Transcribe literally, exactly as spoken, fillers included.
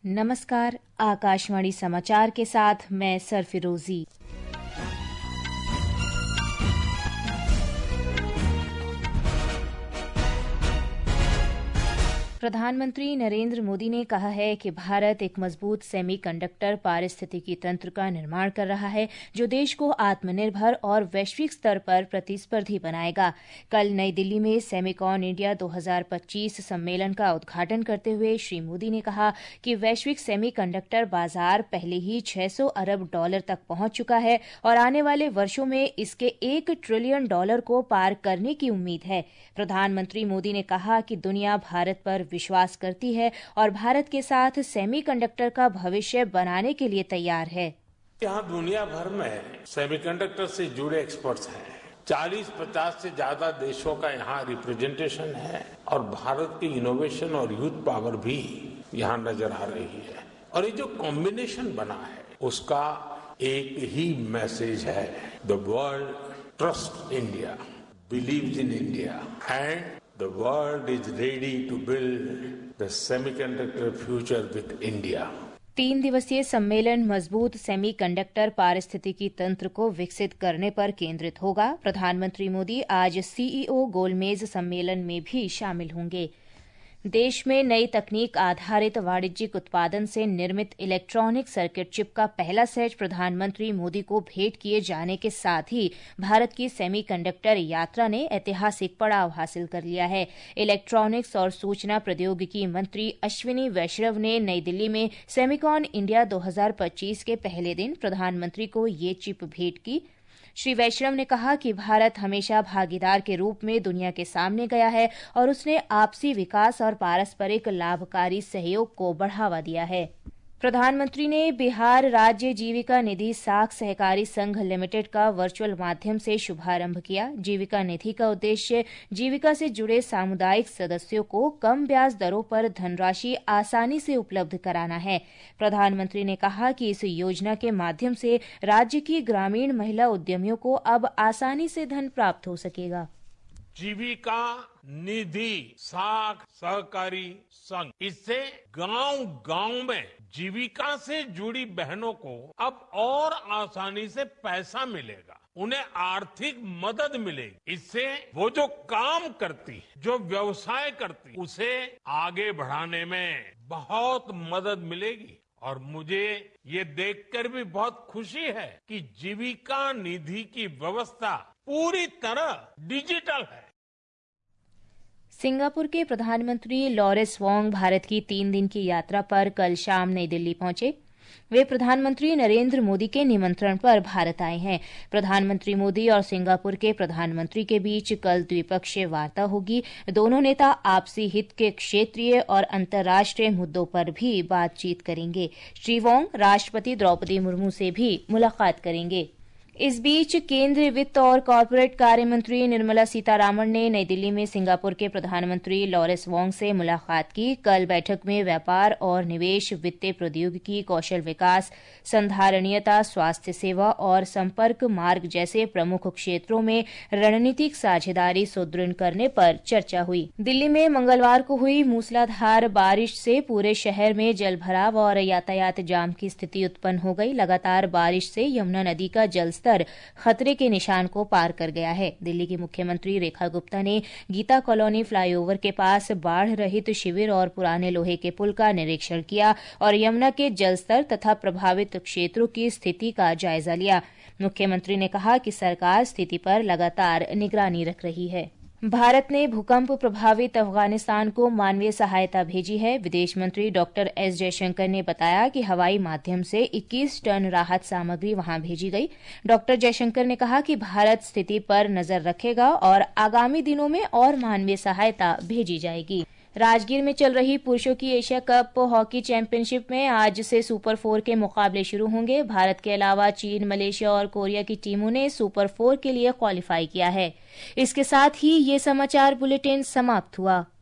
नमस्कार, आकाशवाणी समाचार के साथ मैं सरफिरोजी। प्रधानमंत्री नरेंद्र मोदी ने कहा है कि भारत एक मजबूत सेमीकंडक्टर पारिस्थितिकी तंत्र का निर्माण कर रहा है जो देश को आत्मनिर्भर और वैश्विक स्तर पर प्रतिस्पर्धी बनाएगा। कल नई दिल्ली में सेमिकॉन इंडिया दो हज़ार पच्चीस सम्मेलन का उद्घाटन करते हुए श्री मोदी ने कहा कि वैश्विक सेमीकंडक्टर बाजार पहले ही छह सौ अरब डॉलर तक पहुंच चुका है और आने वाले वर्षों में इसके एक ट्रिलियन डॉलर को पार करने की उम्मीद है। प्रधानमंत्री मोदी ने कहा कि दुनिया भारत पर विश्वास करती है और भारत के साथ सेमीकंडक्टर का भविष्य बनाने के लिए तैयार है। यहाँ दुनिया भर में सेमीकंडक्टर से जुड़े एक्सपर्ट्स हैं। चालीस पचास से ज्यादा देशों का यहाँ रिप्रेजेंटेशन है और भारत की इनोवेशन और यूथ पावर भी यहाँ नजर आ रही है। और ये जो कॉम्बिनेशन बना है उसका एक ही मैसेज है, the world trust India, believes in India, and the world is ready to build the semiconductor future with India. तीन दिवसीय सम्मेलन मजबूत सेमीकंडक्टर पारिस्थितिकी तंत्र को विकसित करने पर केंद्रित होगा। प्रधानमंत्री मोदी आज सीईओ गोलमेज सम्मेलन में भी शामिल होंगे। देश में नई तकनीक आधारित वाणिज्यिक उत्पादन से निर्मित इलेक्ट्रॉनिक सर्किट चिप का पहला सेट प्रधानमंत्री मोदी को भेंट किए जाने के साथ ही भारत की सेमीकंडक्टर यात्रा ने ऐतिहासिक पड़ाव हासिल कर लिया है। इलेक्ट्रॉनिक्स और सूचना प्रौद्योगिकी मंत्री अश्विनी वैष्णव ने नई दिल्ली में सेमिकॉन इंडिया दो हज़ार पच्चीस के पहले दिन प्रधानमंत्री को ये चिप भेंट की। श्री वैष्णव ने कहा कि भारत हमेशा भागीदार के रूप में दुनिया के सामने गया है और उसने आपसी विकास और पारस्परिक लाभकारी सहयोग को बढ़ावा दिया है। प्रधानमंत्री ने बिहार राज्य जीविका निधि साख सहकारी संघ लिमिटेड का वर्चुअल माध्यम से शुभारंभ किया। जीविका निधि का उद्देश्य जीविका से जुड़े सामुदायिक सदस्यों को कम ब्याज दरों पर धनराशि आसानी से उपलब्ध कराना है। प्रधानमंत्री ने कहा कि इस योजना के माध्यम से राज्य की ग्रामीण महिला उद्यमियों को अब आसानी से धन प्राप्त हो सकेगा। जीविका निधि साख सहकारी संघ, इससे गांव गांव में जीविका से जुड़ी बहनों को अब और आसानी से पैसा मिलेगा, उन्हें आर्थिक मदद मिलेगी। इससे वो जो काम करती, जो व्यवसाय करती, उसे आगे बढ़ाने में बहुत मदद मिलेगी। और मुझे ये देखकर भी बहुत खुशी है कि जीविका निधि की व्यवस्था पूरी तरह डिजिटल है। सिंगापुर के प्रधानमंत्री लॉरेंस वोंग भारत की तीन दिन की यात्रा पर कल शाम नई दिल्ली पहुंचे। वे प्रधानमंत्री नरेंद्र मोदी के निमंत्रण पर भारत आए हैं। प्रधानमंत्री मोदी और सिंगापुर के प्रधानमंत्री के बीच कल द्विपक्षीय वार्ता होगी। दोनों नेता आपसी हित के क्षेत्रीय और अंतर्राष्ट्रीय मुद्दों पर भी बातचीत करेंगे। श्री वोंग राष्ट्रपति द्रौपदी मुर्मू से भी मुलाकात करेंगे। इस बीच केंद्रीय वित्त और कॉरपोरेट कार्य मंत्री निर्मला सीतारामन ने नई दिल्ली में सिंगापुर के प्रधानमंत्री लॉरेंस वोंग से मुलाकात की। कल बैठक में व्यापार और निवेश, वित्तीय प्रौद्योगिकी, कौशल विकास, संधारणीयता, स्वास्थ्य सेवा और संपर्क मार्ग जैसे प्रमुख क्षेत्रों में रणनीतिक साझेदारी सुदृढ़ करने पर चर्चा हुई। दिल्ली में मंगलवार को हुई मूसलाधार बारिश से पूरे शहर में जलभराव और यातायात जाम की स्थिति उत्पन्न हो गई। लगातार बारिश से यमुना नदी का जल स्तर खतरे के निशान को पार कर गया है। दिल्ली की मुख्यमंत्री रेखा गुप्ता ने गीता कॉलोनी फ्लाईओवर के पास बाढ़ रहित शिविर और पुराने लोहे के पुल का निरीक्षण किया और यमुना के जलस्तर तथा प्रभावित क्षेत्रों की स्थिति का जायजा लिया। मुख्यमंत्री ने कहा कि सरकार स्थिति पर लगातार निगरानी रख रही है। भारत ने भूकंप प्रभावित अफगानिस्तान को मानवीय सहायता भेजी है। विदेश मंत्री डॉक्टर एस जयशंकर ने बताया कि हवाई माध्यम से इक्कीस टन राहत सामग्री वहां भेजी गई। डॉक्टर जयशंकर ने कहा कि भारत स्थिति पर नजर रखेगा और आगामी दिनों में और मानवीय सहायता भेजी जाएगी। राजगीर में चल रही पुरुषों की एशिया कप हॉकी चैंपियनशिप में आज से सुपर फोर के मुकाबले शुरू होंगे। भारत के अलावा चीन, मलेशिया और कोरिया की टीमों ने सुपर फोर के लिए क्वालिफाई किया है। इसके साथ ही ये समाचार बुलेटिन समाप्त हुआ।